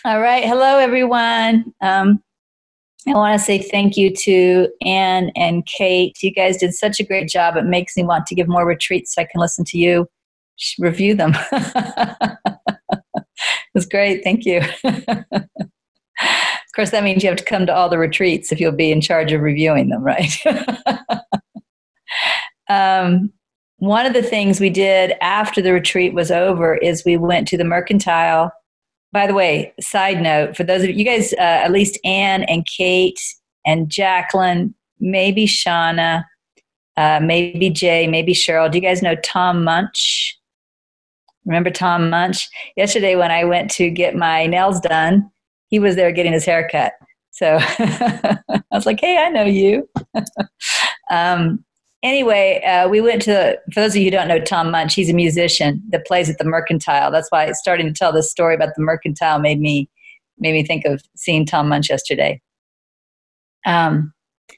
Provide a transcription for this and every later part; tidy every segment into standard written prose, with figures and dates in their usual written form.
All right. Hello, everyone. I want to say thank you to Anne and Kate. You guys did such a great job. It makes me want to give more retreats so I can listen to you review them. It was great. Thank you. Of course, that means you have to come to all the retreats if you'll be in charge of reviewing them, right? One of the things we did after the retreat was over is we went to the Mercantile. By the way, side note, for those of you guys, at least Anne and Kate and Jacqueline, maybe Shauna, maybe Jay, maybe Cheryl. Do you guys know Tom Munch? Remember Tom Munch? Yesterday when I went to get my nails done, he was there getting his hair cut. So I was like, hey, I know you. Anyway, we went to, for those of you who don't know Tom Munch, he's a musician that plays at the Mercantile. That's why starting to tell this story about the Mercantile made me think of seeing Tom Munch yesterday. But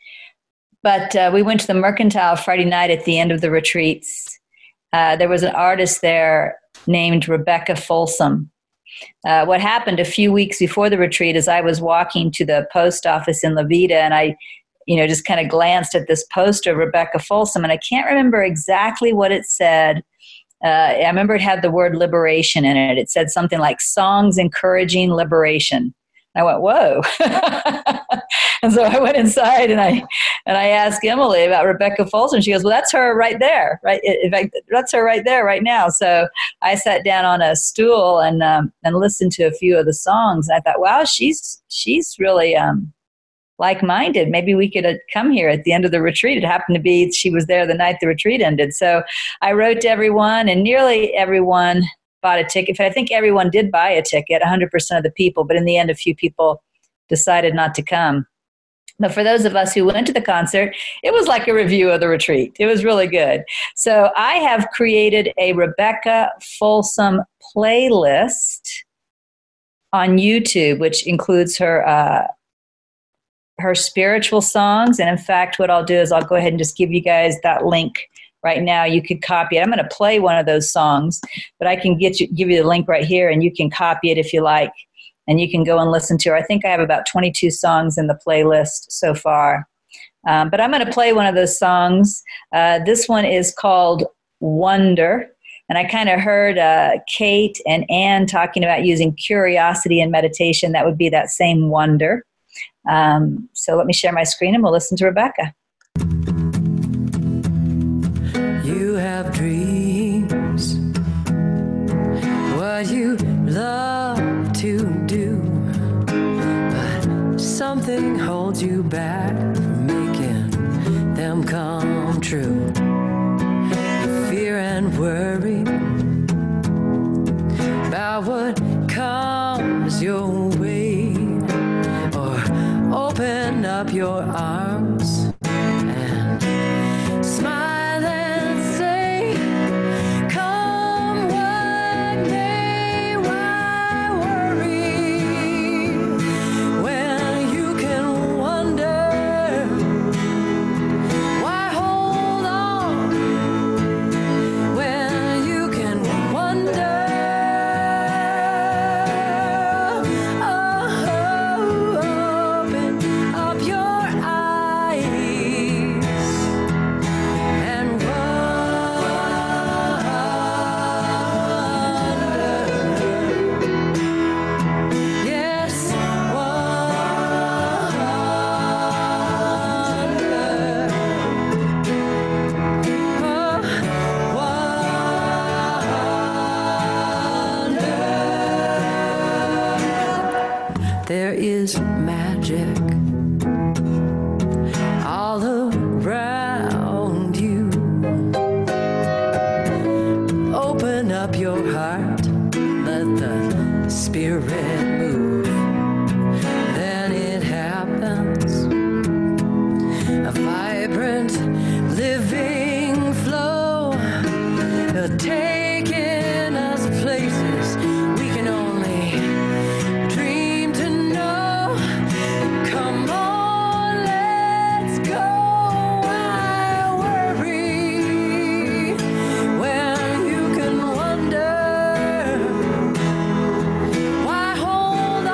we went to the Mercantile Friday night at the end of the retreats. There was an artist there named Rebecca Folsom. What happened a few weeks before the retreat is I was walking to the post office in La Vida, and I just kind of glanced at this poster of Rebecca Folsom, and I can't remember exactly what it said. I remember it had the word liberation in it. It said something like songs encouraging liberation. I went, whoa. And so I went inside and I asked Emily about Rebecca Folsom. She goes, well, that's her right there, right? In fact, that's her right there right now. So I sat down on a stool and listened to a few of the songs. And I thought, wow, she's really like-minded. Maybe we could come here at the end of the retreat. It happened to be she was there the night the retreat ended. So I wrote to everyone, and nearly everyone bought a ticket. I think everyone did buy a ticket, 100% of the people, but in the end, a few people decided not to come. But for those of us who went to the concert, it was like a review of the retreat. It was really good. So I have created a Rebecca Folsom playlist on YouTube, which includes her spiritual songs. And in fact, what I'll do is I'll go ahead and just give you guys that link right now. You could copy it. I'm going to play one of those songs, but I can give you the link right here, and you can copy it if you like, and you can go and listen to her. I think I have about 22 songs in the playlist so far. But I'm going to play one of those songs. This one is called Wonder. And I kind of heard Kate and Anne talking about using curiosity in meditation. That would be that same wonder. So let me share my screen and we'll listen to Rebecca. You have dreams, what you love to do, but something holds you back from making them come true. You fear and worry about what comes your way, or open up your arms and smile and say, come what may, why worry when you can wonder? Why hold on when you can wonder? There is magic all around you. Open up your heart, let the spirit move. Then it happens, a vibrant, living flow, taking us places we can only dream to know. Come on, let's go. Why worry when you can wonder? Why hold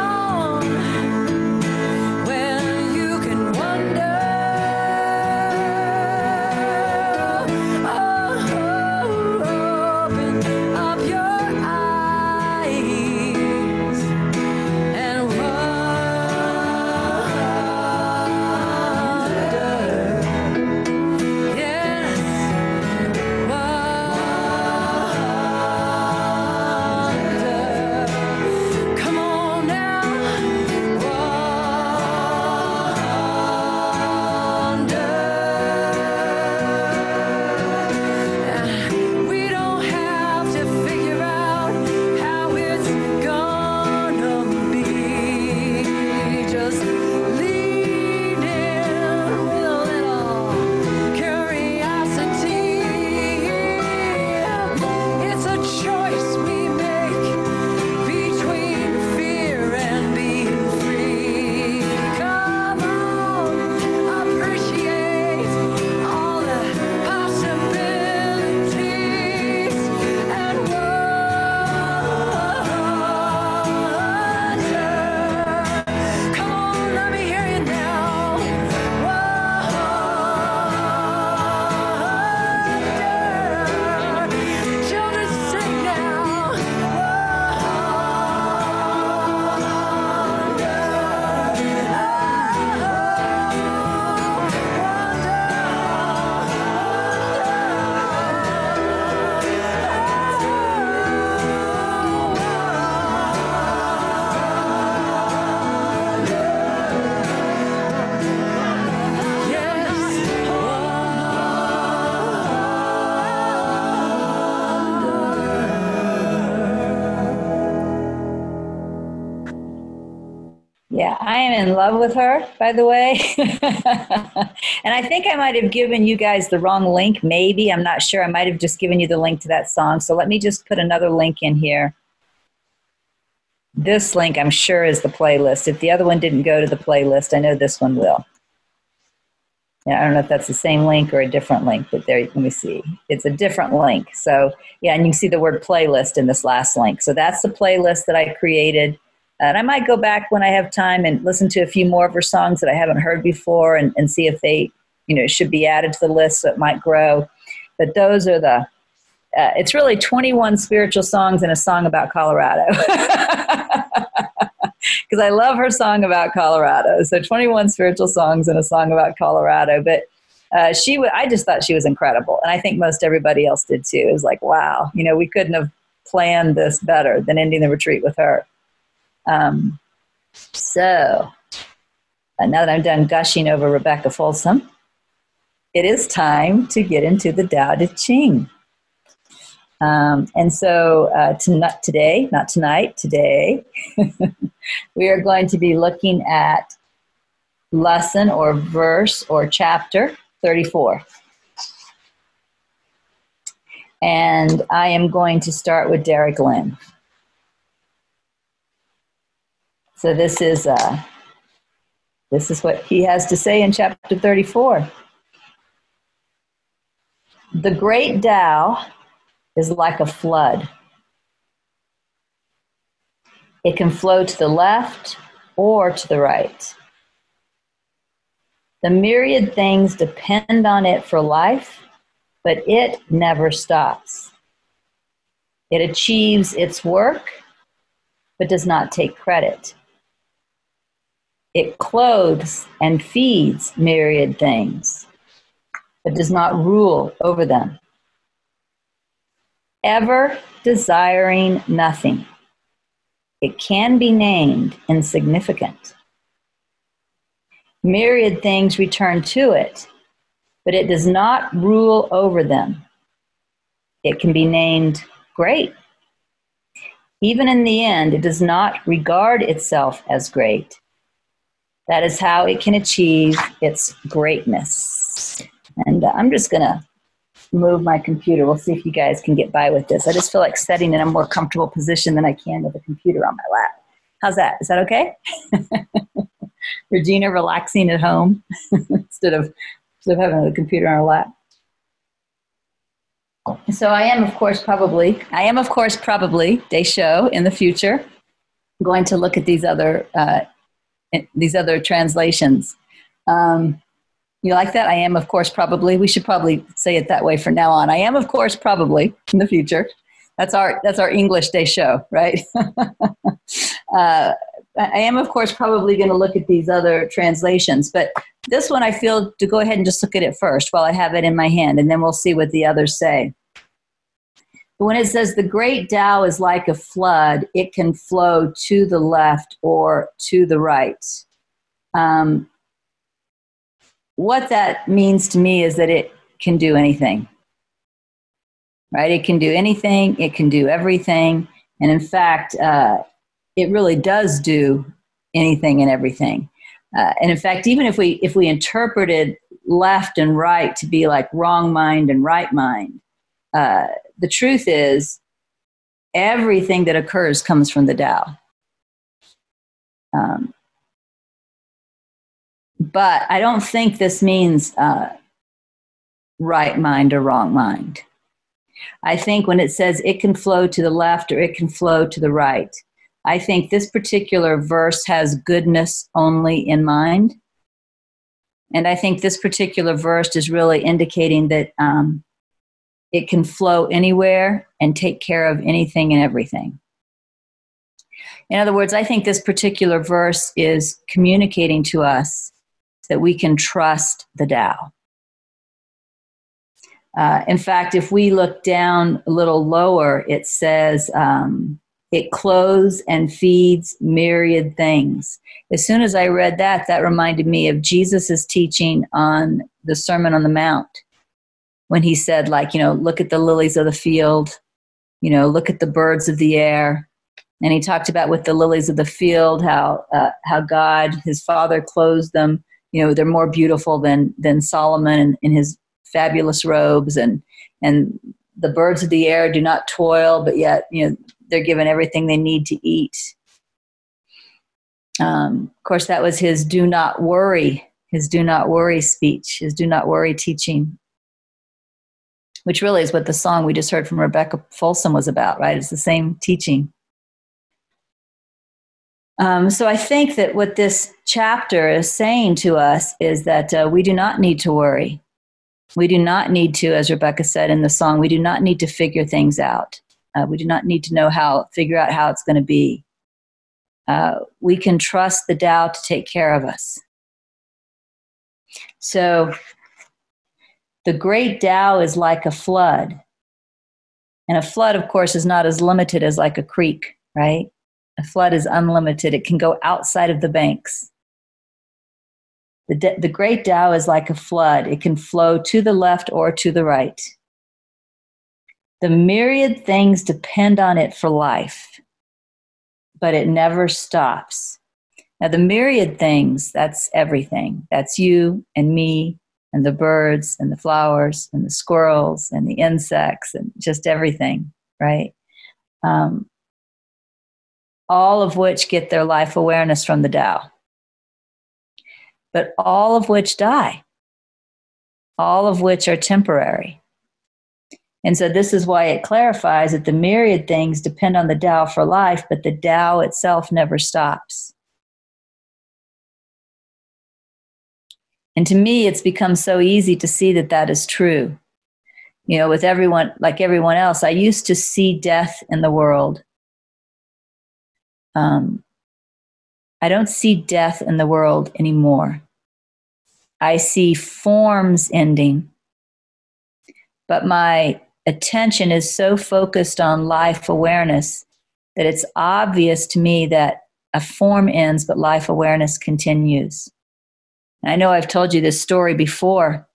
Yeah, I am in love with her, by the way. And I think I might have given you guys the wrong link, maybe. I'm not sure. I might have just given you the link to that song. So let me just put another link in here. This link, I'm sure, is the playlist. If the other one didn't go to the playlist, I know this one will. Yeah, I don't know if that's the same link or a different link, but there, let me see. It's a different link. So, yeah, and you can see the word playlist in this last link. So that's the playlist that I created. And I might go back when I have time and listen to a few more of her songs that I haven't heard before and see if they, should be added to the list so it might grow. But those are it's really 21 spiritual songs and a song about Colorado. Because I love her song about Colorado. So 21 spiritual songs and a song about Colorado. But I just thought she was incredible. And I think most everybody else did too. It was like, wow, we couldn't have planned this better than ending the retreat with her. So now that I'm done gushing over Rebecca Folsom, it is time to get into the Tao Te Ching. And so today, we are going to be looking at lesson or verse or chapter 34. And I am going to start with Derek Lin. So this is what he has to say in chapter 34. The great Tao is like a flood. It can flow to the left or to the right. The myriad things depend on it for life, but it never stops. It achieves its work, but does not take credit. It clothes and feeds myriad things, but does not rule over them. Ever desiring nothing, it can be named insignificant. Myriad things return to it, but it does not rule over them. It can be named great. Even in the end, it does not regard itself as great. That is how it can achieve its greatness. And I'm just going to move my computer. We'll see if you guys can get by with this. I just feel like sitting in a more comfortable position than I can with a computer on my lap. How's that? Is that okay? Regina relaxing at home instead of having the computer on her lap. So I am, of course, probably, Desho, in the future, going to look at these other translations. You like that? I am, of course, probably. We should probably say it that way from now on. I am, of course, probably in the future. That's our English Desho, right? I am, of course, probably going to look at these other translations, but this one I feel to go ahead and just look at it first while I have it in my hand, and then we'll see what the others say. But when it says the great Tao is like a flood, it can flow to the left or to the right. What that means to me is that it can do anything, right? It can do anything. It can do everything. And in fact, it really does do anything and everything. And in fact, even if we interpreted left and right to be like wrong mind and right mind, the truth is everything that occurs comes from the Tao. But I don't think this means right mind or wrong mind. I think when it says it can flow to the left or it can flow to the right, I think this particular verse has goodness only in mind. And I think this particular verse is really indicating that it can flow anywhere and take care of anything and everything. In other words, I think this particular verse is communicating to us that we can trust the Tao. In fact, if we look down a little lower, it says it clothes and feeds myriad things. As soon as I read that, that reminded me of Jesus' teaching on the Sermon on the Mount, when he said, like, look at the lilies of the field, look at the birds of the air, And he talked about with the lilies of the field, how God, his father, clothes them. You know, they're more beautiful than Solomon in his fabulous robes, and the birds of the air do not toil, but yet, you know, they're given everything they need to eat. Of course, that was his do not worry speech, his do not worry teaching, which really is what the song we just heard from Rebecca Folsom was about, right? It's the same teaching. So I think that what this chapter is saying to us is that we do not need to worry. We do not need to, as Rebecca said in the song, we do not need to figure things out. We do not need to figure out how it's going to be. We can trust the Tao to take care of us. So the great Tao is like a flood. And a flood, of course, is not as limited as like a creek, right? A flood is unlimited. It can go outside of the banks. The great Tao is like a flood. It can flow to the left or to the right. The myriad things depend on it for life, but it never stops. Now, the myriad things, that's everything. That's you and me and the birds and the flowers and the squirrels and the insects and just everything, right? All of which get their life awareness from the Tao. But all of which die, all of which are temporary. And so this is why it clarifies that the myriad things depend on the Tao for life, but the Tao itself never stops. And to me, it's become so easy to see that that is true. You know, with everyone, like everyone else, I used to see death in the world. I don't see death in the world anymore. I see forms ending, but my attention is so focused on life awareness that it's obvious to me that a form ends, but life awareness continues. And I know I've told you this story before.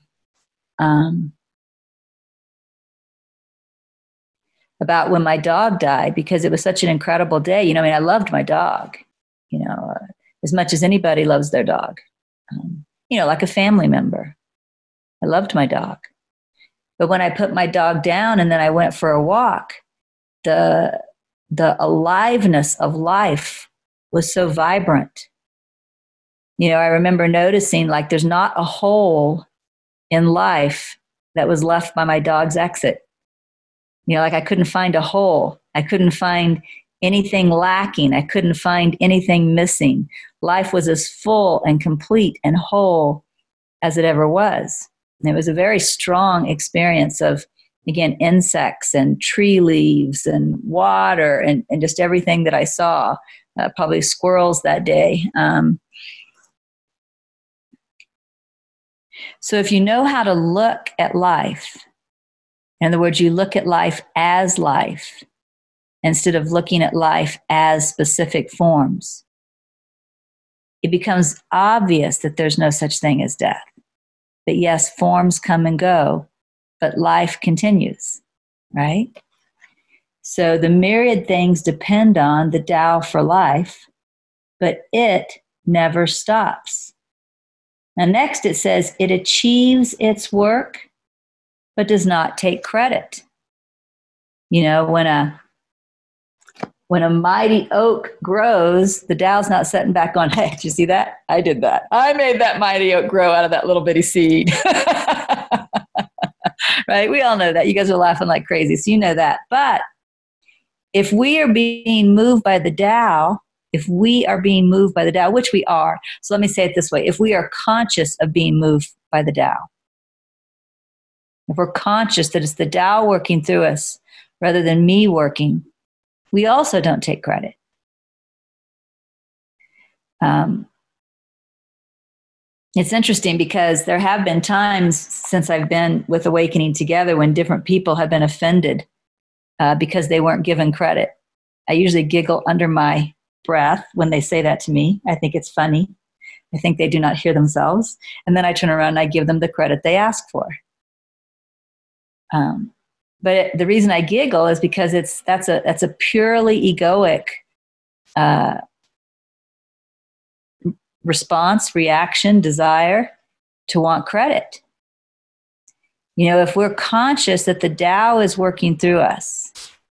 About when my dog died, because it was such an incredible day. You know, I mean, I loved my dog, you know, as much as anybody loves their dog. You know, like a family member. I loved my dog. But when I put my dog down and then I went for a walk, the aliveness of life was so vibrant. You know, I remember noticing like there's not a hole in life that was left by my dog's exit. You know, like I couldn't find a hole. I couldn't find anything lacking. I couldn't find anything missing. Life was as full and complete and whole as it ever was. And it was a very strong experience of, again, insects and tree leaves and water and just everything that I saw. Probably squirrels that day. So if you know how to look at life, in other words, you look at life as life instead of looking at life as specific forms, it becomes obvious that there's no such thing as death. That yes, forms come and go, but life continues, right? So the myriad things depend on the Tao for life, but it never stops. Now next it says, it achieves its work, but does not take credit. You know, when a mighty oak grows, the Tao's not sitting back on, hey, did you see that? I did that. I made that mighty oak grow out of that little bitty seed. Right? We all know that. You guys are laughing like crazy, so you know that. But if we are being moved by the Tao, which we are, so let me say it this way, if we are conscious of being moved by the Tao, if we're conscious that it's the Tao working through us rather than me working, we also don't take credit. It's interesting because there have been times since I've been with Awakening Together when different people have been offended because they weren't given credit. I usually giggle under my breath when they say that to me. I think it's funny. I think they do not hear themselves. And then I turn around and I give them the credit they ask for. But the reason I giggle is because that's a purely egoic response, reaction, desire to want credit. You know, if we're conscious that the Tao is working through us,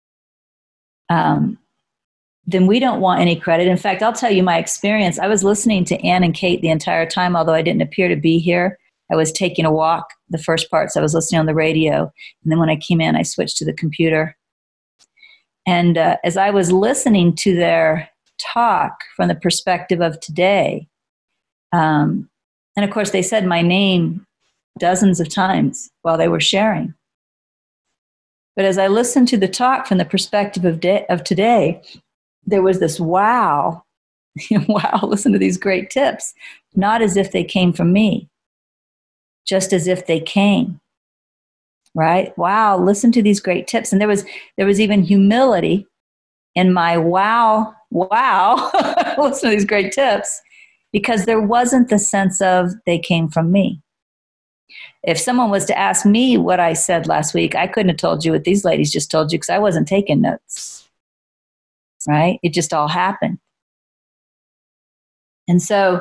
then we don't want any credit. In fact, I'll tell you my experience. I was listening to Ann and Kate the entire time, although I didn't appear to be here. I was taking a walk, the first parts. I was listening on the radio. And then when I came in, I switched to the computer. And as I was listening to their talk from the perspective of today, and of course, they said my name dozens of times while they were sharing. But as I listened to the talk from the perspective of today, there was this wow, wow, listen to these great tips, not as if they came from me, just as if they came, right? Wow, listen to these great tips. And there was even humility in my wow, listen to these great tips, because there wasn't the sense of they came from me. If someone was to ask me what I said last week, I couldn't have told you what these ladies just told you because I wasn't taking notes, right? It just all happened. And so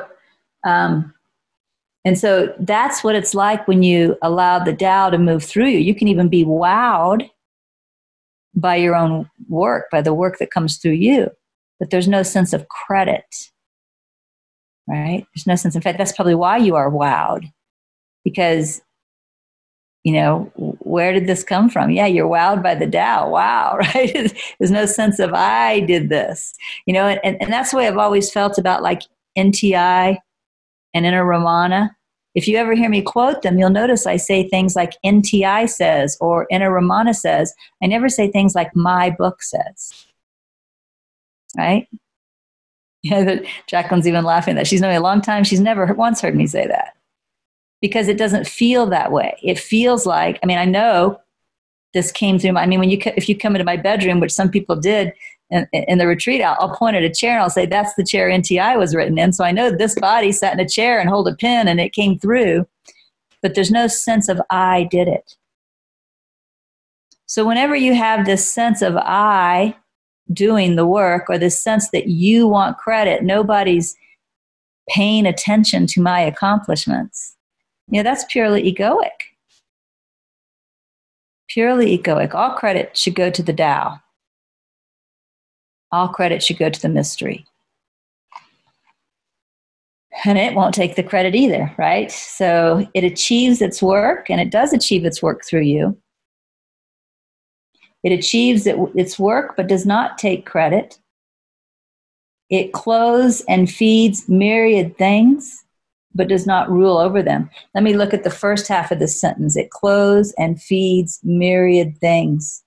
that's what it's like when you allow the Tao to move through you. You can even be wowed by your own work, by the work that comes through you, but there's no sense of credit, right? There's no sense. In fact, that's probably why you are wowed, because, you know, where did this come from? Yeah, you're wowed by the Tao. Wow, right? There's no sense of I did this, you know, and that's the way I've always felt about like NTI and Inner Ramana. If you ever hear me quote them, you'll notice I say things like NTI says or Inner Ramana says. I never say things like my book says, right? Yeah, Jacqueline's even laughing at that. She's known me a long time. She's never once heard me say that because it doesn't feel that way. It feels like, I mean, I know this came through my, I mean, if you come into my bedroom, which some people did in the retreat, I'll point at a chair and I'll say, that's the chair NTI was written in. So I know this body sat in a chair and hold a pen and it came through, but there's no sense of I did it. So whenever you have this sense of I doing the work or this sense that you want credit, nobody's paying attention to my accomplishments, you know, that's purely egoic. Purely egoic. All credit should go to the Tao. All credit should go to the mystery. And it won't take the credit either, right? So it achieves its work, and it does achieve its work through you. It achieves its work, but does not take credit. It clothes and feeds myriad things, but does not rule over them. Let me look at the first half of this sentence. It clothes and feeds myriad things.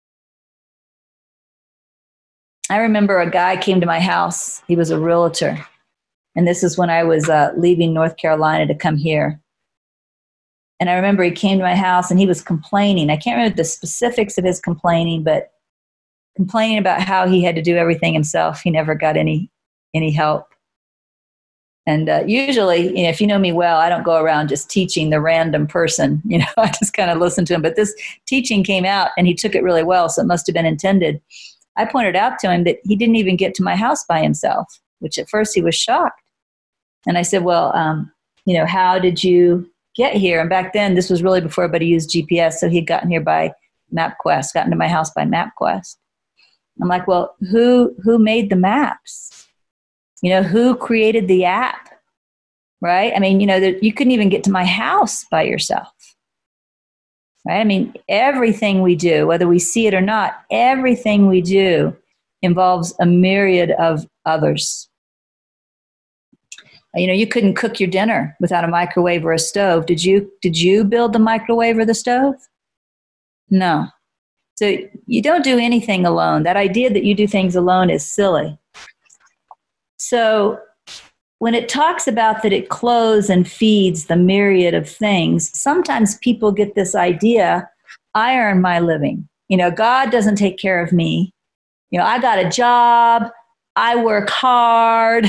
I remember a guy came to my house. He was a realtor. And this is when I was leaving North Carolina to come here. And I remember he came to my house and he was complaining. I can't remember the specifics of his complaining, but complaining about how he had to do everything himself. He never got any help. And usually, you know, if you know me well, I don't go around just teaching the random person. You know, I just kind of listen to him. But this teaching came out and he took it really well, so it must have been intended. I pointed out to him that he didn't even get to my house by himself, which at first he was shocked. And I said, well, you know, how did you get here? And back then, this was really before everybody used GPS, so he had gotten here by MapQuest, gotten to my house by MapQuest. I'm like, well, who made the maps? You know, who created the app, right? I mean, you know, you couldn't even get to my house by yourself, right? I mean, everything we do, whether we see it or not, everything we do involves a myriad of others. You know, you couldn't cook your dinner without a microwave or a stove. Did you build the microwave or the stove? No. So you don't do anything alone. That idea that you do things alone is silly. So when it talks about that it clothes and feeds the myriad of things, sometimes people get this idea, I earn my living. You know, God doesn't take care of me. You know, I got a job. I work hard.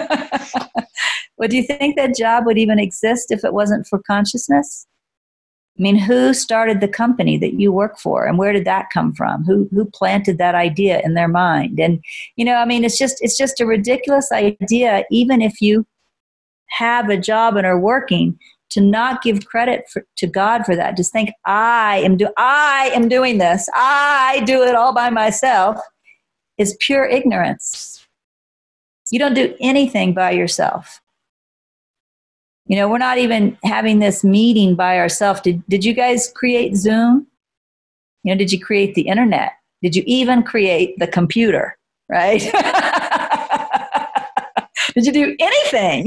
Well, do you think that job would even exist if it wasn't for consciousness? I mean, who started the company that you work for, and where did that come from? Who planted that idea in their mind? And I mean, it's just a ridiculous idea, even if you have a job and are working, to not give credit to God for that. Just think, I am doing this. I do it all by myself, is pure ignorance. You don't do anything by yourself. We're not even having this meeting by ourselves. Did you guys create Zoom? Did you create the internet? Did you even create the computer, right? Did you do anything?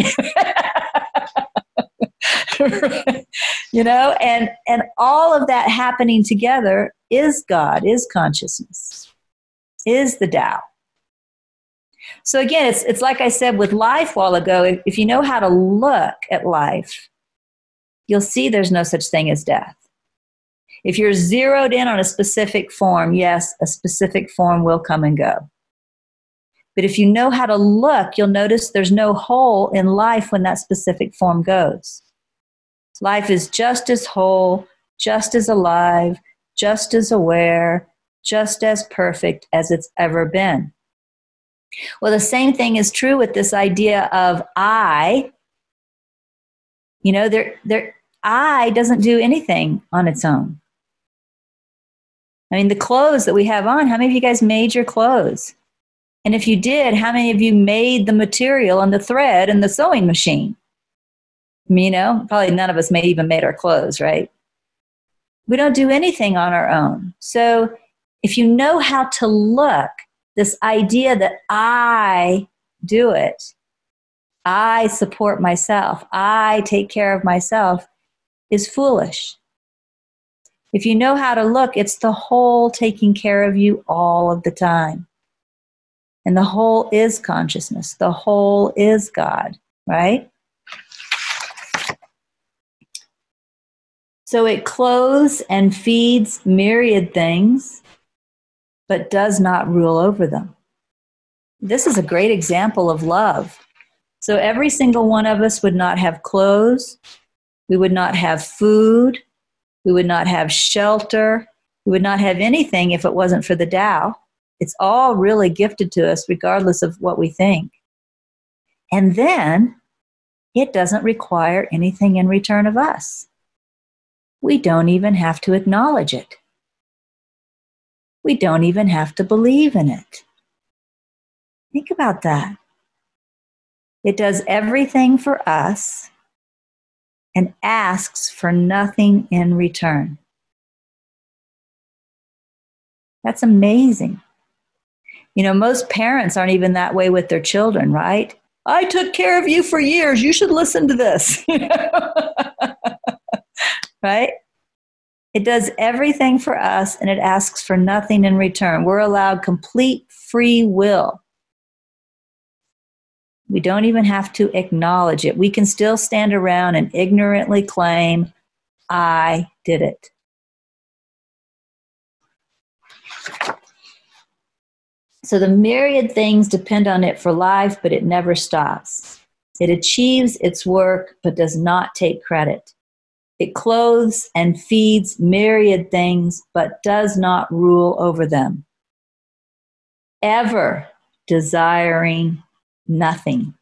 And all of that happening together is God, is consciousness, is the Tao. So again, it's like I said with life a while ago, if you know how to look at life, you'll see there's no such thing as death. If you're zeroed in on a specific form, yes, a specific form will come and go. But if you know how to look, you'll notice there's no hole in life when that specific form goes. Life is just as whole, just as alive, just as aware, just as perfect as it's ever been. Well, the same thing is true with this idea of I. I doesn't do anything on its own. I mean, the clothes that we have on, how many of you guys made your clothes? And if you did, how many of you made the material and the thread and the sewing machine? Probably none of us may even made our clothes, right? We don't do anything on our own. So if you know how to look, this idea that I do it, I support myself, I take care of myself, is foolish. If you know how to look, it's the whole taking care of you all of the time. And the whole is consciousness. The whole is God, right? So it clothes and feeds myriad things, but does not rule over them. This is a great example of love. So every single one of us would not have clothes, we would not have food, we would not have shelter, we would not have anything if it wasn't for the Tao. It's all really gifted to us regardless of what we think. And then it doesn't require anything in return of us. We don't even have to acknowledge it. We don't even have to believe in it. Think about that. It does everything for us and asks for nothing in return. That's amazing. Most parents aren't even that way with their children, right? I took care of you for years. You should listen to this. Right? It does everything for us and it asks for nothing in return. We're allowed complete free will. We don't even have to acknowledge it. We can still stand around and ignorantly claim, I did it. So the myriad things depend on it for life, but it never stops. It achieves its work, but does not take credit. It clothes and feeds myriad things, but does not rule over them. Ever desiring nothing.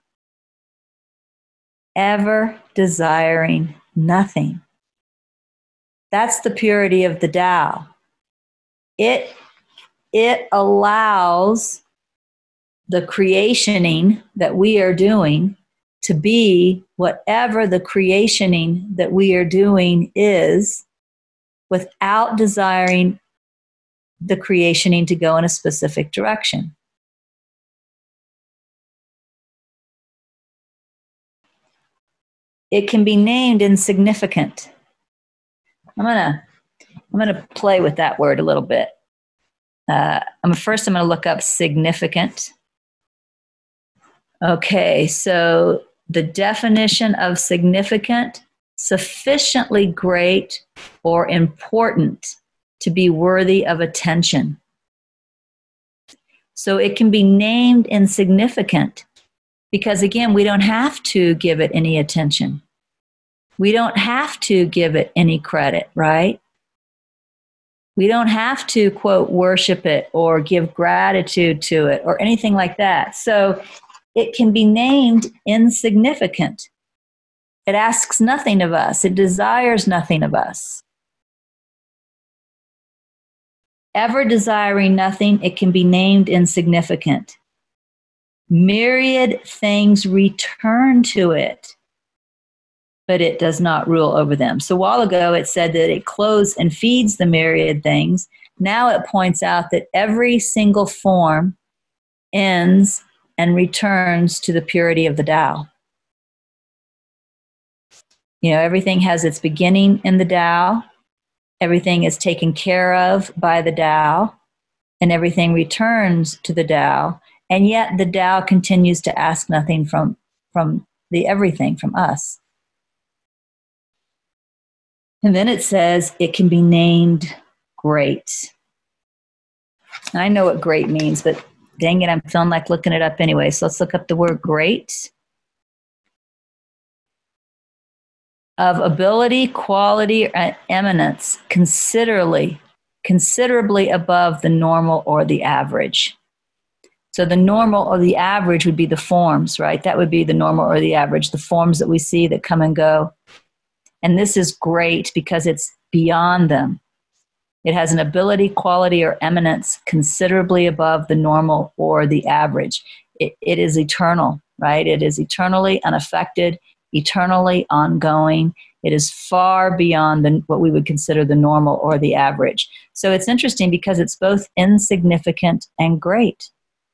Ever desiring nothing. That's the purity of the Tao. It allows the creationing that we are doing to be whatever the creationing that we are doing is, without desiring the creationing to go in a specific direction. It can be named insignificant. I'm gonna play with that word a little bit. First I'm gonna look up significant. Okay, so the definition of significant: sufficiently great or important to be worthy of attention. So it can be named insignificant because, again, we don't have to give it any attention. We don't have to give it any credit, right? We don't have to, quote, worship it or give gratitude to it or anything like that. So it can be named insignificant. It asks nothing of us. It desires nothing of us. Ever desiring nothing, it can be named insignificant. Myriad things return to it, but it does not rule over them. So a while ago it said that it clothes and feeds the myriad things. Now it points out that every single form ends and returns to the purity of the Tao. You know, everything has its beginning in the Tao. Everything is taken care of by the Tao, and everything returns to the Tao. And yet the Tao continues to ask nothing from the everything, from us. And then it says it can be named great. And I know what great means, but dang it, I'm feeling like looking it up anyway. So let's look up the word great. Of ability, quality, and eminence, considerably above the normal or the average. So the normal or the average would be the forms, right? That would be the normal or the average, the forms that we see that come and go. And this is great because it's beyond them. It has an ability, quality, or eminence considerably above the normal or the average. It is eternal, right? It is eternally unaffected, eternally ongoing. It is far beyond what we would consider the normal or the average. So it's interesting because it's both insignificant and great.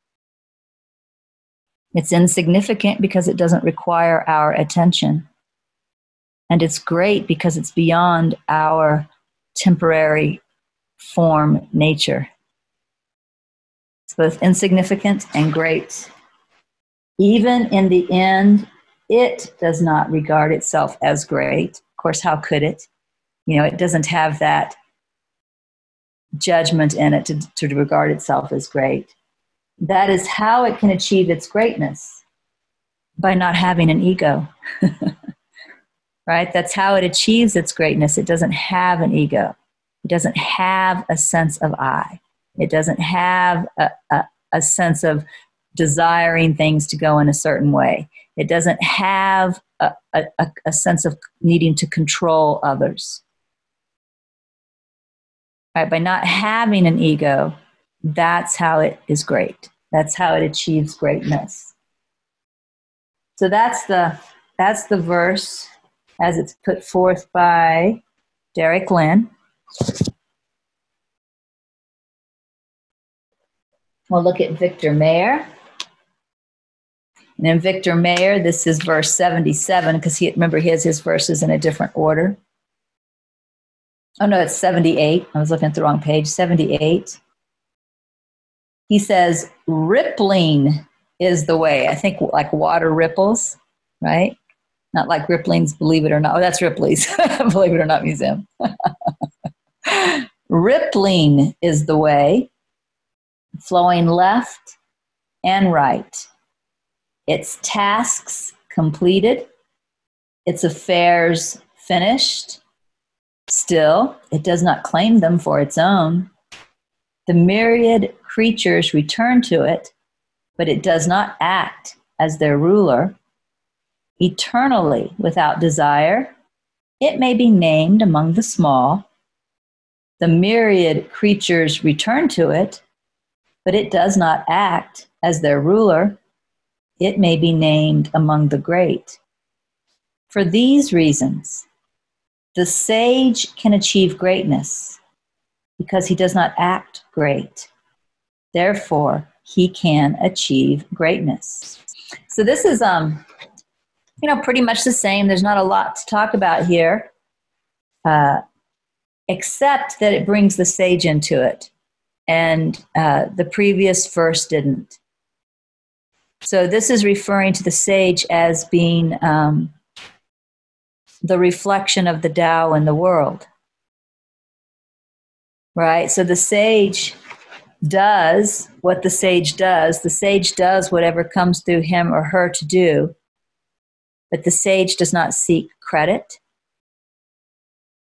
It's insignificant because it doesn't require our attention. And it's great because it's beyond our temporary form nature. It's both insignificant and great. Even in the end, it does not regard itself as great. Of course, how could it? You know, it doesn't have that judgment in it to regard itself as great. That is how it can achieve its greatness, by not having an ego. Right? That's how it achieves its greatness. It doesn't have an ego. It doesn't have a sense of I. It doesn't have a sense of desiring things to go in a certain way. It doesn't have a sense of needing to control others. Right? By not having an ego, that's how it is great. That's how it achieves greatness. So that's the verse as it's put forth by Derek Lin. We'll look at Victor Mayer. And in Victor Mayer, this is verse 77, because remember he has his verses in a different order. Oh no, it's 78. I was looking at the wrong page. 78. He says, rippling is the way. I think like water ripples, right? Not like Rippling's Believe It or Not. Oh, that's Ripley's Believe It or Not Museum. Rippling is the way, flowing left and right. Its tasks completed, its affairs finished. Still, it does not claim them for its own. The myriad creatures return to it, but it does not act as their ruler. Eternally without desire, it may be named among the small. The myriad creatures return to it, but it does not act as their ruler. It may be named among the great. For these reasons, the sage can achieve greatness because he does not act great. Therefore, he can achieve greatness. So this is pretty much the same. There's not a lot to talk about here, except that it brings the sage into it. And the previous verse didn't. So this is referring to the sage as being the reflection of the Tao in the world. Right? So the sage does what the sage does. The sage does whatever comes through him or her to do. But the sage does not seek credit.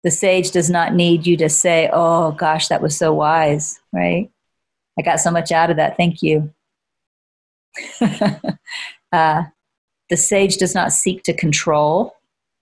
The sage does not need you to say, oh gosh, that was so wise, right? I got so much out of that. Thank you. The sage does not seek to control,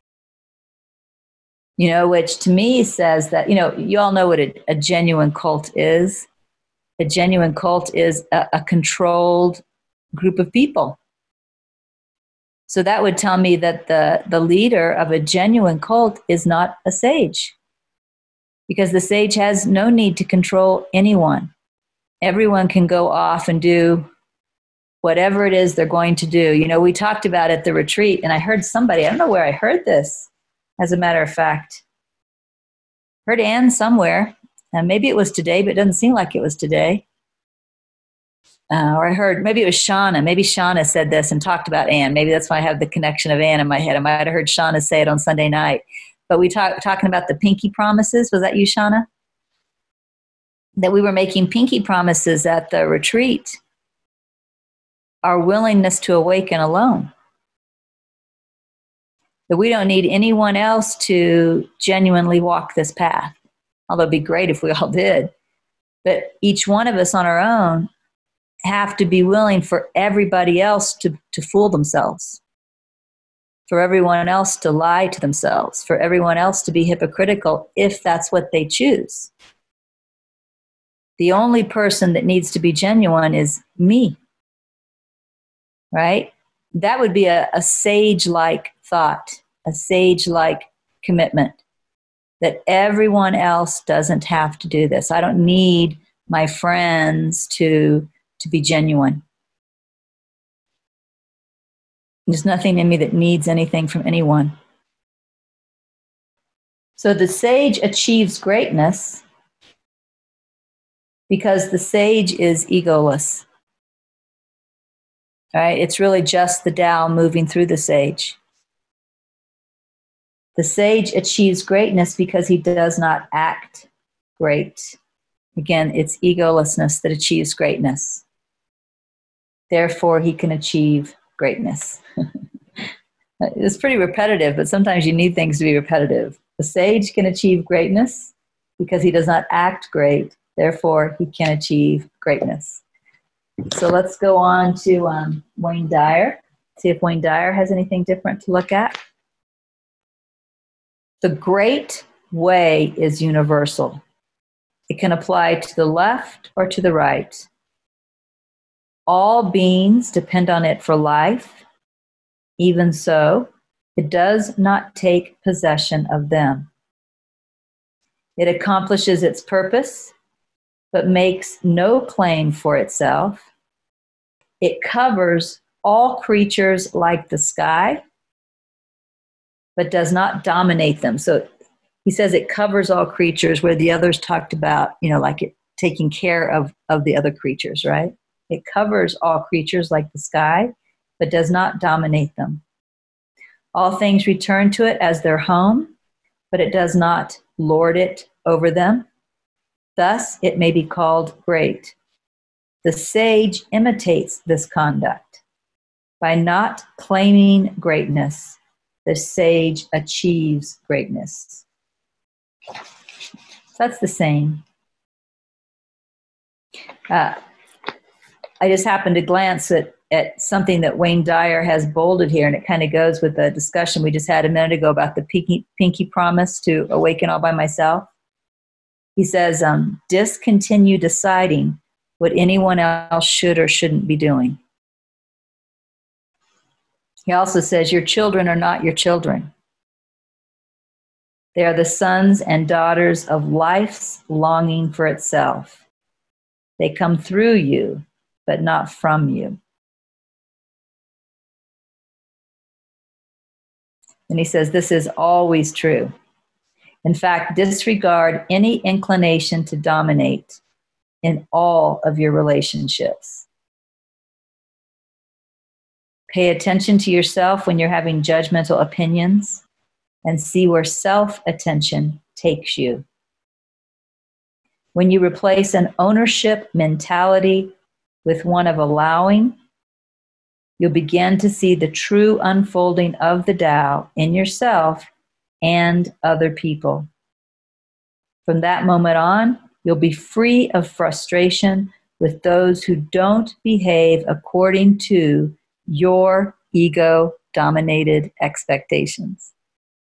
which to me says that, you all know what a genuine cult is. A genuine cult is a controlled group of people. So that would tell me that the leader of a genuine cult is not a sage, because the sage has no need to control anyone. Everyone can go off and do whatever it is they're going to do. We talked about at the retreat, and I heard somebody, I don't know where I heard this, as a matter of fact. Heard Anne somewhere, and maybe it was today, but it doesn't seem like it was today. Or I heard, maybe it was Shauna. Maybe Shauna said this and talked about Anne. Maybe that's why I have the connection of Anne in my head. I might have heard Shauna say it on Sunday night. But we talking about the pinky promises. Was that you, Shauna? That we were making pinky promises at the retreat. Our willingness to awaken alone. That we don't need anyone else to genuinely walk this path. Although it'd be great if we all did. But each one of us on our own have to be willing for everybody else to fool themselves, for everyone else to lie to themselves, for everyone else to be hypocritical if that's what they choose. The only person that needs to be genuine is me, right? That would be a sage-like thought, a sage-like commitment, that everyone else doesn't have to do this. I don't need my friends to be genuine. There's nothing in me that needs anything from anyone. So the sage achieves greatness because the sage is egoless. Right? It's really just the Tao moving through the sage. The sage achieves greatness because he does not act great. Again, it's egolessness that achieves greatness. Therefore, he can achieve greatness. It's pretty repetitive, but sometimes you need things to be repetitive. The sage can achieve greatness because he does not act great. Therefore, he can achieve greatness. So let's go on to Wayne Dyer. See if Wayne Dyer has anything different to look at. The great way is universal. It can apply to the left or to the right. All beings depend on it for life. Even so, it does not take possession of them. It accomplishes its purpose, but makes no claim for itself. It covers all creatures like the sky, but does not dominate them. So he says it covers all creatures, where the others talked about, like it taking care of the other creatures, right? It covers all creatures like the sky, but does not dominate them. All things return to it as their home, but it does not lord it over them. Thus, it may be called great. The sage imitates this conduct. By not claiming greatness, the sage achieves greatness. So that's the same. I just happened to glance at something that Wayne Dyer has bolded here, and it kind of goes with the discussion we just had a minute ago about the pinky promise to awaken all by myself. He says, discontinue deciding what anyone else should or shouldn't be doing. He also says, your children are not your children. They are the sons and daughters of life's longing for itself. They come through you, but not from you. And he says this is always true. In fact, disregard any inclination to dominate in all of your relationships. Pay attention to yourself when you're having judgmental opinions, and see where self-attention takes you. When you replace an ownership mentality with one of allowing, you'll begin to see the true unfolding of the Tao in yourself and other people. From that moment on, you'll be free of frustration with those who don't behave according to your ego-dominated expectations.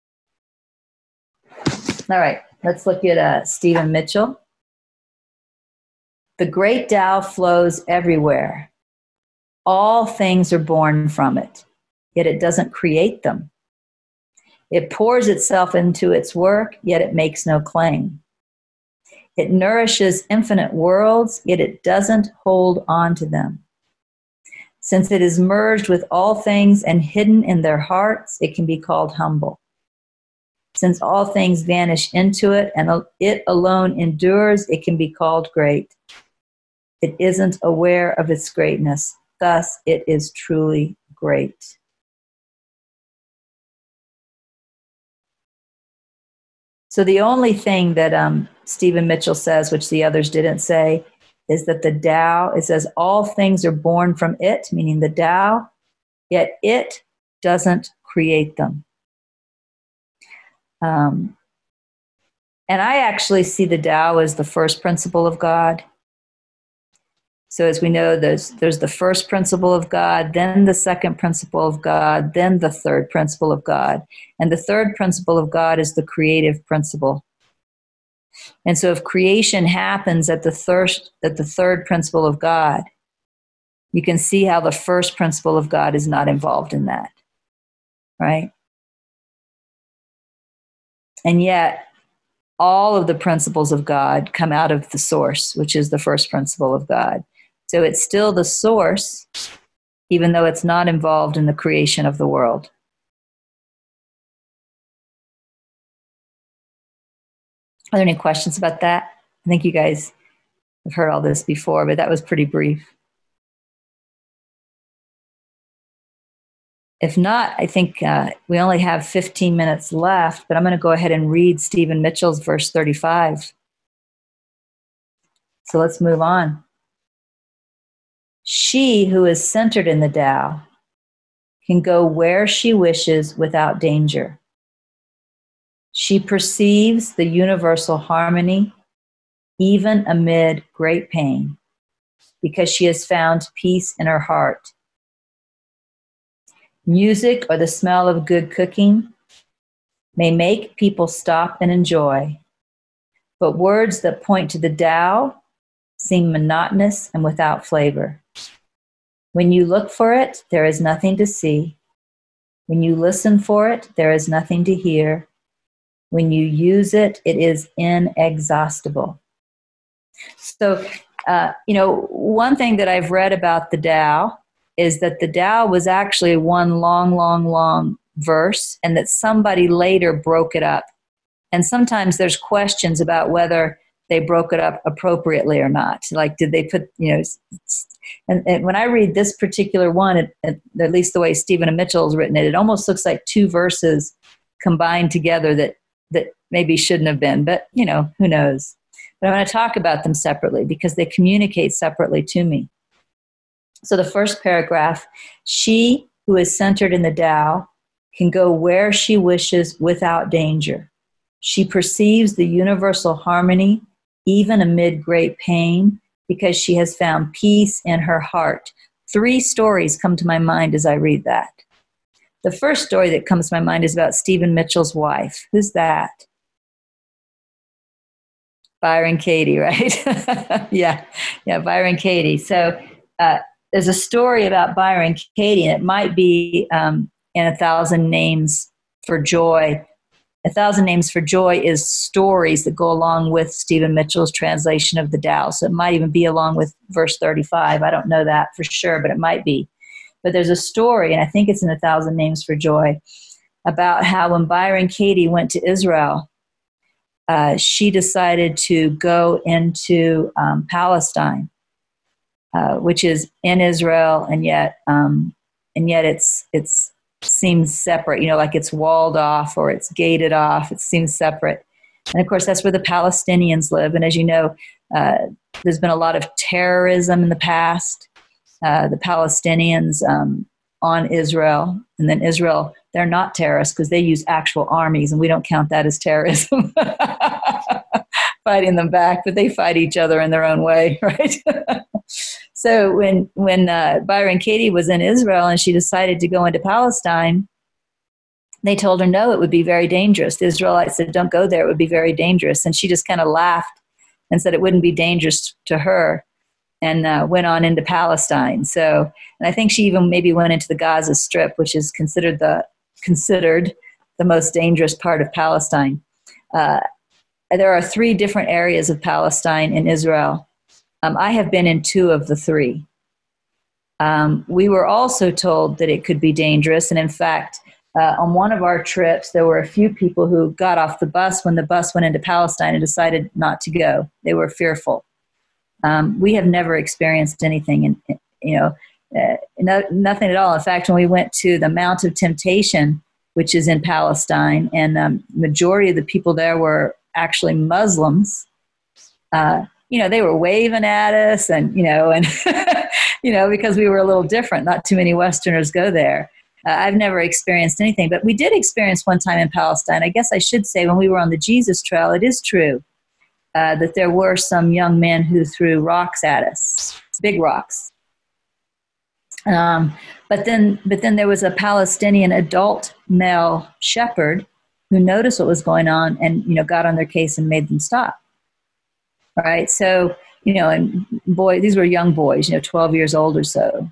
All right, let's look at Stephen Mitchell. The great Tao flows everywhere. All things are born from it, yet it doesn't create them. It pours itself into its work, yet it makes no claim. It nourishes infinite worlds, yet it doesn't hold on to them. Since it is merged with all things and hidden in their hearts, it can be called humble. Since all things vanish into it and it alone endures, it can be called great. It isn't aware of its greatness, thus it is truly great. So the only thing that Stephen Mitchell says, which the others didn't say, is that the Tao, it says all things are born from it, meaning the Tao, yet it doesn't create them. And I actually see the Tao as the first principle of God. So as we know, there's the first principle of God, then the second principle of God, then the third principle of God. And the third principle of God is the creative principle. And so if creation happens at the third principle of God, you can see how the first principle of God is not involved in that, right? And yet, all of the principles of God come out of the source, which is the first principle of God. So it's still the source, even though it's not involved in the creation of the world. Are there any questions about that? I think you guys have heard all this before, but that was pretty brief. If not, I think we only have 15 minutes left, but I'm going to go ahead and read Stephen Mitchell's verse 35. So let's move on. She who is centered in the Tao can go where she wishes without danger. She perceives the universal harmony even amid great pain because she has found peace in her heart. Music or the smell of good cooking may make people stop and enjoy, but words that point to the Tao seem monotonous and without flavor. When you look for it, there is nothing to see. When you listen for it, there is nothing to hear. When you use it, it is inexhaustible. So, one thing that I've read about the Tao is that the Tao was actually one long verse, and that somebody later broke it up. And sometimes there's questions about whether they broke it up appropriately or not. Like, did they put, and when I read this particular one, at least the way Stephen Mitchell's written it, it almost looks like two verses combined together that maybe shouldn't have been, but who knows. But I'm going to talk about them separately because they communicate separately to me. So the first paragraph, she who is centered in the Tao can go where she wishes without danger. She perceives the universal harmony even amid great pain because she has found peace in her heart. 3 stories come to my mind as I read that. The first story that comes to my mind is about Stephen Mitchell's wife. Who's that? Byron Katie, right? yeah, Byron Katie. So there's a story about Byron Katie, and it might be in 1,000 Names for Joy. 1,000 Names for Joy is stories that go along with Stephen Mitchell's translation of the Tao. So it might even be along with verse 35. I don't know that for sure, but it might be. But there's a story, and I think it's in 1,000 Names for Joy, about how when Byron Katie went to Israel, she decided to go into Palestine, which is in Israel, and yet it's seems separate. Like it's walled off or it's gated off. It seems separate, and of course that's where the Palestinians live. And as you know, there's been a lot of terrorism in the past. The Palestinians on Israel, and then Israel, they're not terrorists because they use actual armies, and we don't count that as terrorism. fighting them back, but they fight each other in their own way, right? So when Byron Katie was in Israel and she decided to go into Palestine, they told her no, it would be very dangerous. The Israelites said, don't go there, it would be very dangerous. And she just kind of laughed and said it wouldn't be dangerous to her, and went on into Palestine. So, and I think she even maybe went into the Gaza Strip, which is considered the most dangerous part of Palestine. There are 3 different areas of Palestine in Israel. I have been in 2 of the 3. We were also told that it could be dangerous. And in fact, on one of our trips, there were a few people who got off the bus when the bus went into Palestine and decided not to go. They were fearful. We have never experienced anything, nothing at all. In fact, when we went to the Mount of Temptation, which is in Palestine, and majority of the people there were actually Muslims, they were waving at us, and because we were a little different. Not too many Westerners go there. I've never experienced anything, but we did experience one time in Palestine. I guess I should say when we were on the Jesus Trail, it is true that there were some young men who threw rocks at us, big rocks. But then there was a Palestinian adult male shepherd who noticed what was going on and, got on their case and made them stop. All right. So, and these were young boys, 12 years old or so.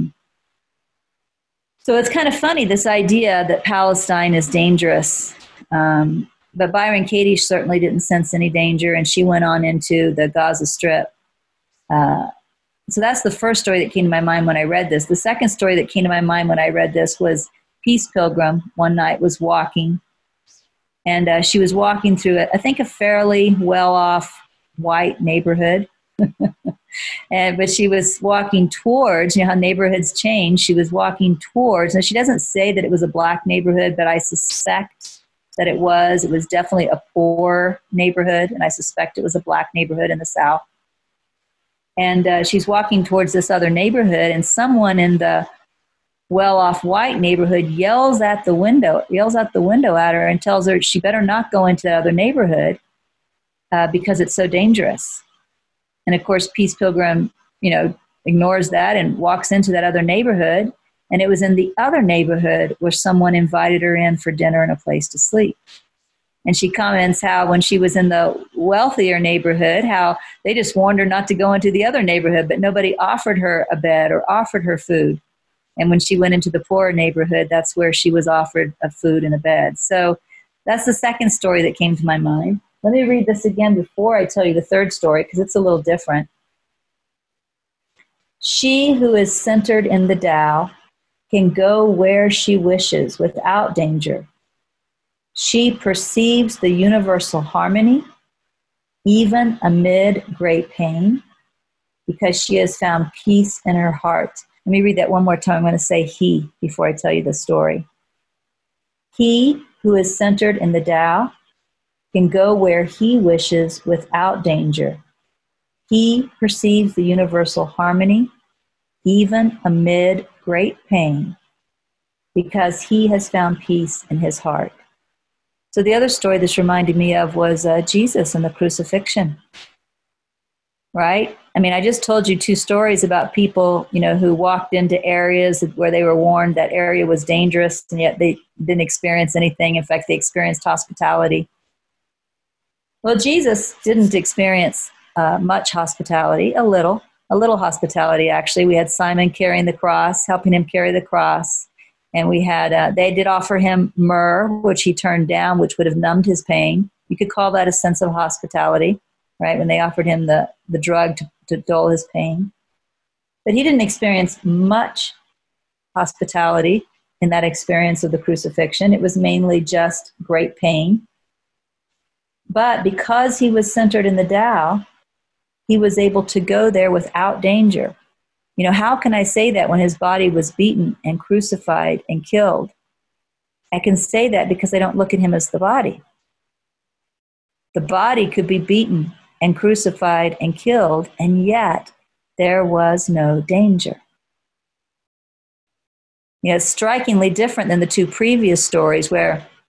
So it's kind of funny, this idea that Palestine is dangerous. But Byron Katie certainly didn't sense any danger, and she went on into the Gaza Strip. So that's the first story that came to my mind when I read this. The second story that came to my mind when I read this was Peace Pilgrim one night was walking, and she was walking through, I think, a fairly well-off white neighborhood. But she was walking towards, how neighborhoods change. She was walking towards, and she doesn't say that it was a black neighborhood, but I suspect that it was. It was definitely a poor neighborhood, and I suspect it was a black neighborhood in the South. And she's walking towards this other neighborhood, and someone in the well-off white neighborhood yells out the window at her and tells her she better not go into the other neighborhood because it's so dangerous. And of course, Peace Pilgrim, ignores that and walks into that other neighborhood. And it was in the other neighborhood where someone invited her in for dinner and a place to sleep. And she comments how when she was in the wealthier neighborhood, how they just warned her not to go into the other neighborhood, but nobody offered her a bed or offered her food. And when she went into the poorer neighborhood, that's where she was offered a food and a bed. So that's the second story that came to my mind. Let me read this again before I tell you the third story, because it's a little different. She who is centered in the Tao can go where she wishes without danger. She perceives the universal harmony, even amid great pain, because she has found peace in her heart. Let me read that one more time. I'm going to say he before I tell you the story. He who is centered in the Tao can go where he wishes without danger. He perceives the universal harmony, even amid great pain, because he has found peace in his heart. So the other story this reminded me of was Jesus and the crucifixion, right? I mean, I just told you 2 stories about people, who walked into areas where they were warned that area was dangerous, and yet they didn't experience anything. In fact, they experienced hospitality. Well, Jesus didn't experience much hospitality, a little hospitality, actually. We had Simon carrying the cross, helping him carry the cross. And we had, they did offer him myrrh, which he turned down, which would have numbed his pain. You could call that a sense of hospitality, right? When they offered him the drug to dull his pain. But he didn't experience much hospitality in that experience of the crucifixion. It was mainly just great pain. But because he was centered in the Tao, he was able to go there without danger. How can I say that when his body was beaten and crucified and killed? I can say that because I don't look at him as the body. The body could be beaten and crucified and killed, and yet there was no danger. It's strikingly different than the 2 previous stories where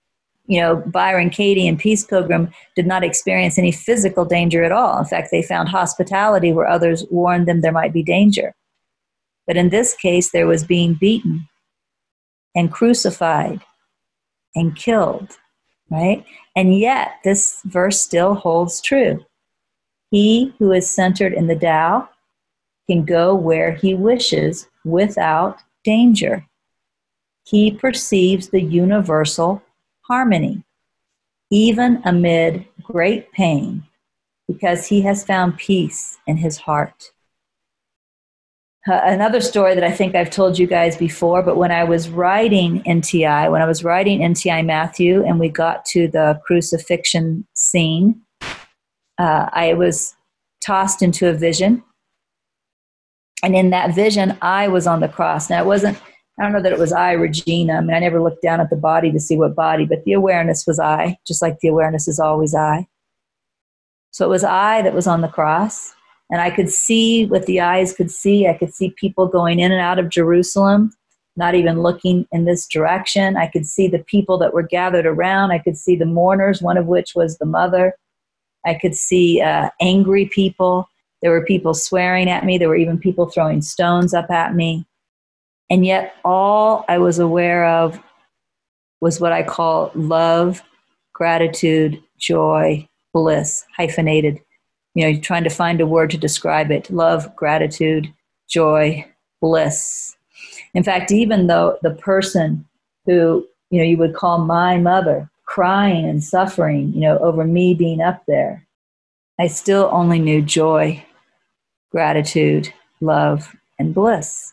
Byron Katie and Peace Pilgrim did not experience any physical danger at all. In fact, they found hospitality where others warned them there might be danger. But in this case, there was being beaten and crucified and killed, right? And yet, this verse still holds true. He who is centered in the Tao can go where he wishes without danger. He perceives the universal harmony, even amid great pain, because he has found peace in his heart. Another story that I think I've told you guys before, but when I was writing NTI Matthew, and we got to the crucifixion scene, I was tossed into a vision. And in that vision, I was on the cross. Now, I don't know that it was I, Regina. I mean, I never looked down at the body to see what body, but the awareness was I, just like the awareness is always I. So it was I that was on the cross. And I could see what the eyes could see. I could see people going in and out of Jerusalem, not even looking in this direction. I could see the people that were gathered around. I could see the mourners, one of which was the mother. I could see angry people. There were people swearing at me. There were even people throwing stones up at me. And yet all I was aware of was what I call love, gratitude, joy, bliss, hyphenated. You're trying to find a word to describe it. Love, gratitude, joy, bliss. In fact, even though the person who, you would call my mother, crying and suffering, over me being up there, I still only knew joy, gratitude, love, and bliss.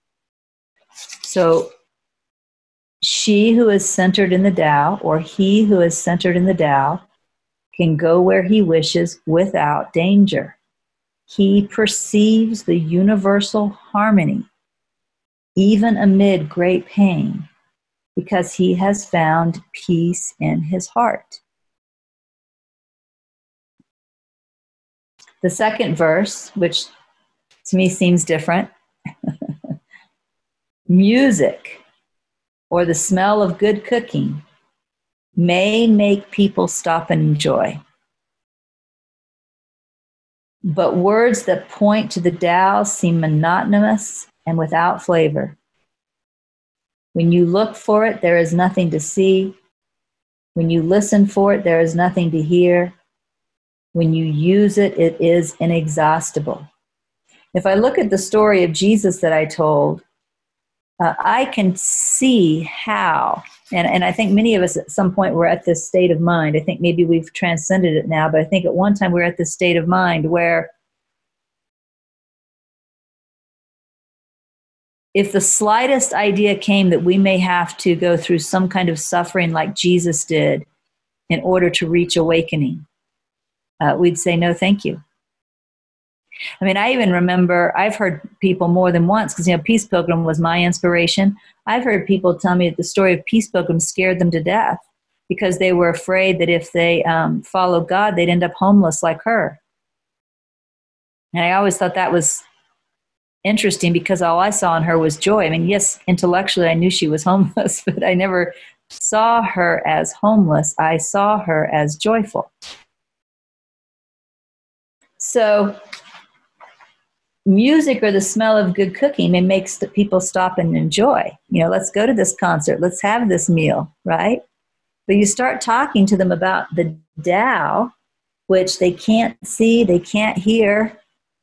So she who is centered in the Tao, or he who is centered in the Tao, can go where he wishes without danger. He perceives the universal harmony, even amid great pain, because he has found peace in his heart. The second verse, which to me seems different, music or the smell of good cooking may make people stop and enjoy. But words that point to the Tao seem monotonous and without flavor. When you look for it, there is nothing to see. When you listen for it, there is nothing to hear. When you use it, it is inexhaustible. If I look at the story of Jesus that I told, I can see how, and I think many of us at some point were at this state of mind. I think maybe we've transcended it now, but I think at one time we were at this state of mind where if the slightest idea came that we may have to go through some kind of suffering like Jesus did in order to reach awakening, we'd say, no, thank you. I mean, I even remember, I've heard people more than once, because, Peace Pilgrim was my inspiration. I've heard people tell me that the story of Peace Pilgrim scared them to death because they were afraid that if they followed God, they'd end up homeless like her. And I always thought that was interesting because all I saw in her was joy. I mean, yes, intellectually I knew she was homeless, but I never saw her as homeless. I saw her as joyful. So music or the smell of good cooking may make people stop and enjoy. Let's go to this concert. Let's have this meal, right? But you start talking to them about the Tao, which they can't see, they can't hear.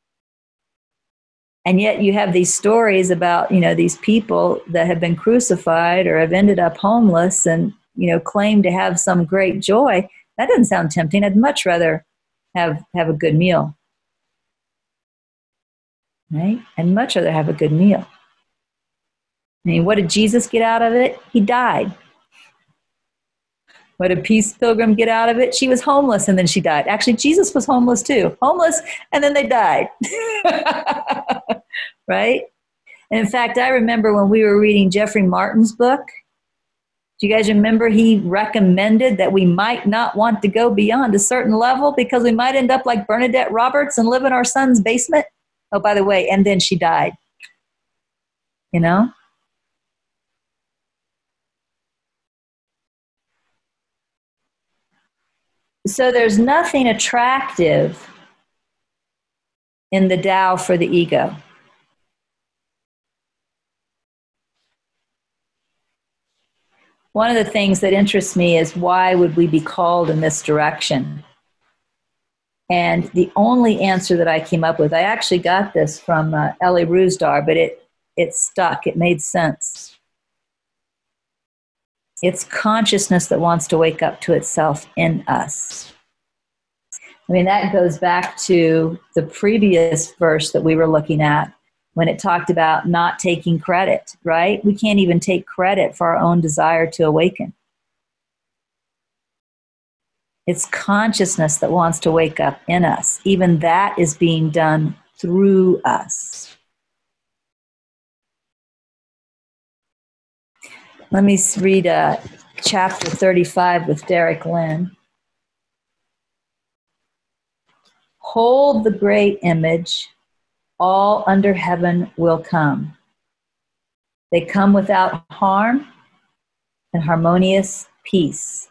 And yet you have these stories about, these people that have been crucified or have ended up homeless and, claim to have some great joy. That doesn't sound tempting. I'd much rather have a good meal. Right? I'd much rather have a good meal. I mean, what did Jesus get out of it? He died. What did Peace Pilgrim get out of it? She was homeless and then she died. Actually, Jesus was homeless too. Homeless and then they died. Right? And in fact, I remember when we were reading Jeffrey Martin's book, do you guys remember he recommended that we might not want to go beyond a certain level because we might end up like Bernadette Roberts and live in our son's basement? Oh, by the way, and then she died. So there's nothing attractive in the Tao for the ego. One of the things that interests me is why would we be called in this direction? And the only answer that I came up with, I actually got this from Elie Rusdar, but it stuck. It made sense. It's consciousness that wants to wake up to itself in us. I mean, that goes back to the previous verse that we were looking at when it talked about not taking credit, right? We can't even take credit for our own desire to awaken. It's consciousness that wants to wake up in us. Even that is being done through us. Let me read chapter 35 with Derek Lin. Hold the great image, all under heaven will come. They come without harm and harmonious peace.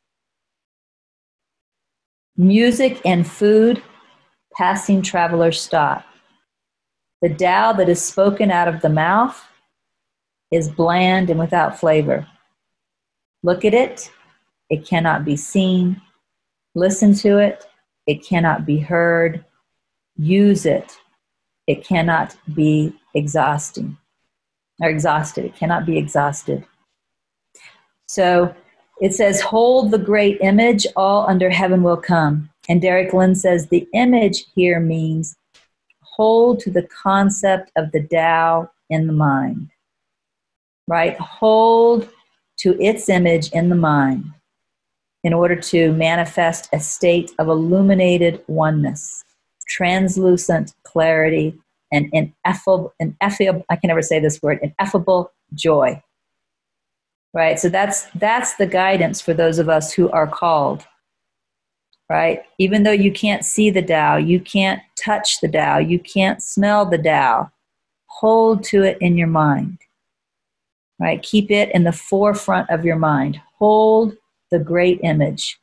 Music and food, passing travelers stop. The Tao that is spoken out of the mouth is bland and without flavor. Look at it, it cannot be seen. Listen to it, it cannot be heard. Use it, it cannot be exhausted. It cannot be exhausted. So it says, hold the great image, all under heaven will come. And Derek Lin says the image here means hold to the concept of the Tao in the mind, right? Hold to its image in the mind in order to manifest a state of illuminated oneness, translucent clarity, and ineffable, I can never say this word, ineffable joy. Right? So that's the guidance for those of us who are called. Right? Even though you can't see the Tao, you can't touch the Tao, you can't smell the Tao, hold to it in your mind. Right? Keep it in the forefront of your mind. Hold the great image.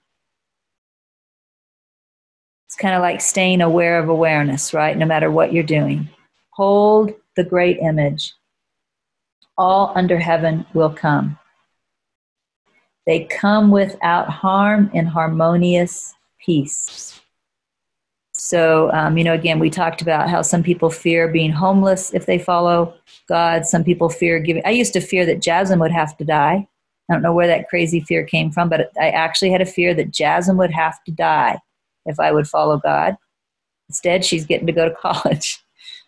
It's kind of like staying aware of awareness, right? No matter what you're doing. Hold the great image. All under heaven will come. They come without harm in harmonious peace. So, again, we talked about how some people fear being homeless if they follow God. Some people fear giving. I used to fear that Jasmine would have to die. I don't know where that crazy fear came from, but I actually had a fear that Jasmine would have to die if I would follow God. Instead, she's getting to go to college.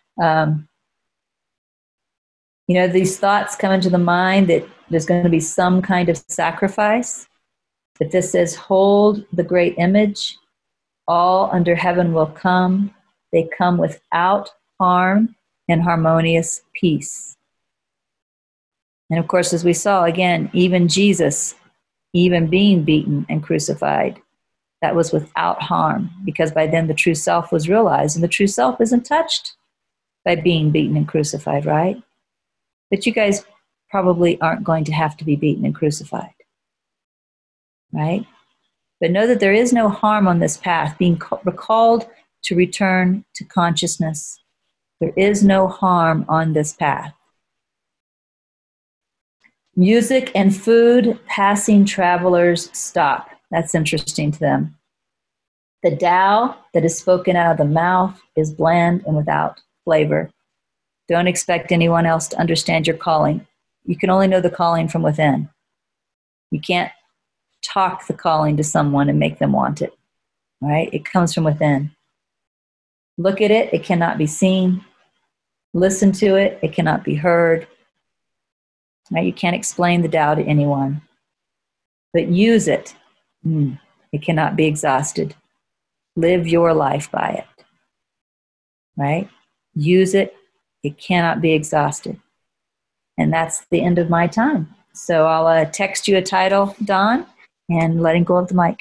These thoughts come into the mind that there's going to be some kind of sacrifice. But this says, hold the great image. All under heaven will come. They come without harm and harmonious peace. And of course, as we saw, again, even Jesus, even being beaten and crucified, that was without harm, because by then the true self was realized, and the true self isn't touched by being beaten and crucified, right? But you guys probably aren't going to have to be beaten and crucified, right? But know that there is no harm on this path, being recalled to return to consciousness. There is no harm on this path. Music and food, passing travelers stop. That's interesting to them. The Tao that is spoken out of the mouth is bland and without flavor. Don't expect anyone else to understand your calling. You can only know the calling from within. You can't talk the calling to someone and make them want it, right? It comes from within. Look at it, it cannot be seen. Listen to it, it cannot be heard. Right? You can't explain the Tao to anyone. But use it. It cannot be exhausted. Live your life by it. Right? Use it. It cannot be exhausted. And that's the end of my time. So I'll text you a title, Don, and letting go of the mic.